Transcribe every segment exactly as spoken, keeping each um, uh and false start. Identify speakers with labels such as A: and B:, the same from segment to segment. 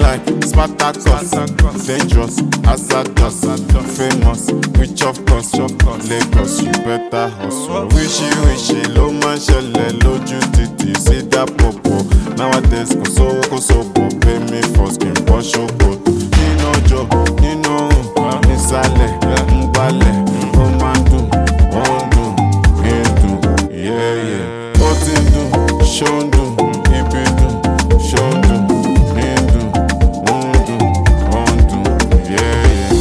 A: like Spartacus, dangerous, hazardous, famous, rich of course, Lagos, you better hustle. Wishy wishy, low man ṣẹlẹ̀ lójú títì, see that popo. Nowadays, kò sówó kò sóbò, pay me for skin, bọ́ ṣòkòtò. Nínú ọjọ́, nínú òun, nísàlẹ̀, ń gbálẹ̀, ó máa ń dùn, ó ń dùn, kí n dùn, yeah yeah. Ó ti ń dùn, ṣó ń dùn, ibi dùn, ṣó ń dùn, ní ń dùn, ó ń dùn, ó ń dùn, yeah yeah.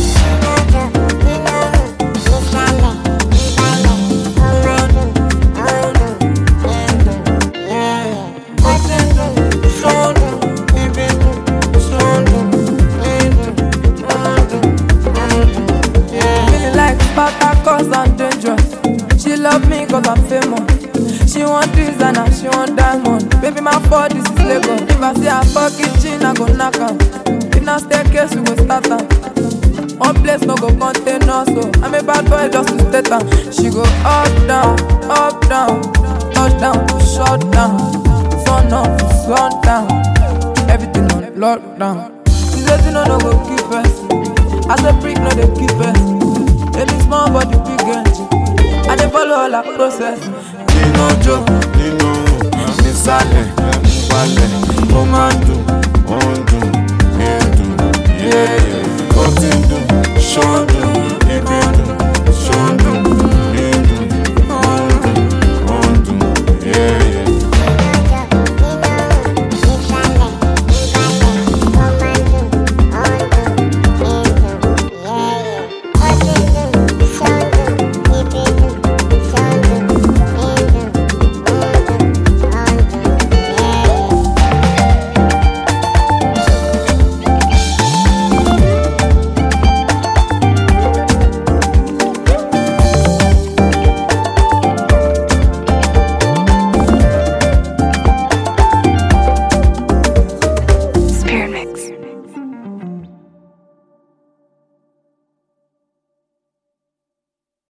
B: Cause I'm dangerous. She love me cause I'm famous. She want designer, she want diamond. Baby, my fault, this is Lagos. If I see her fuck kitchen, I go knock her. If not staircase, we go start her. One place no go contain us, so I'm a bad boy just to state her. She go up, down, up, down, touchdown, shut down, sun up, sun down, everything on lockdown. She says you know no go keep us. As a brick, no they keep us. Baby small but the big energy. I dey follow all her process.
A: Nínú ọjọ́, nínú òun, nísàlẹ̀.